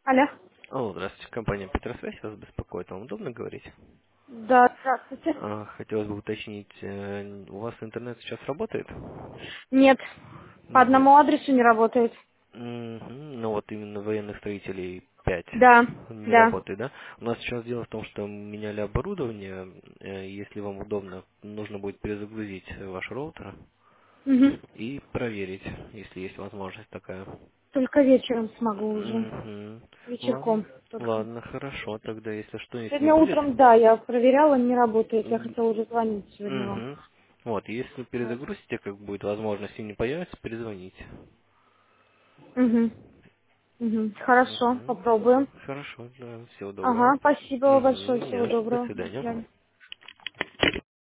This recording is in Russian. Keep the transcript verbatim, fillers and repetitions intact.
Алло. Алло, здравствуйте, компания Петросвязь вас беспокоит. Вам удобно говорить? Да, здравствуйте. А, Хотелось бы уточнить, э, у вас интернет сейчас работает? Нет, по Нет. одному адресу не работает. Мгм. Ну вот именно военных строителей пять Да, не да. работает, да? У нас сейчас дело в том, что меняли оборудование. Э, Если вам удобно, нужно будет перезагрузить ваш роутер Мгм. и проверить, если есть возможность такая. Только вечером смогу уже. Мгм. Ладно, Вечерком только. ладно, хорошо. Тогда, если что, если не Сегодня будет, утром, да, я проверяла, не работает. Я М, хотела уже звонить сегодня вам. Мгм. Вот, если Вот. перезагрузите, как будет возможность и не появится, перезвоните. Угу. Угу. Хорошо, Мгм. попробуем. Хорошо, да, всего доброго. Ага, спасибо большое, Угу, не всего за что, до доброго. До свидания. свидания.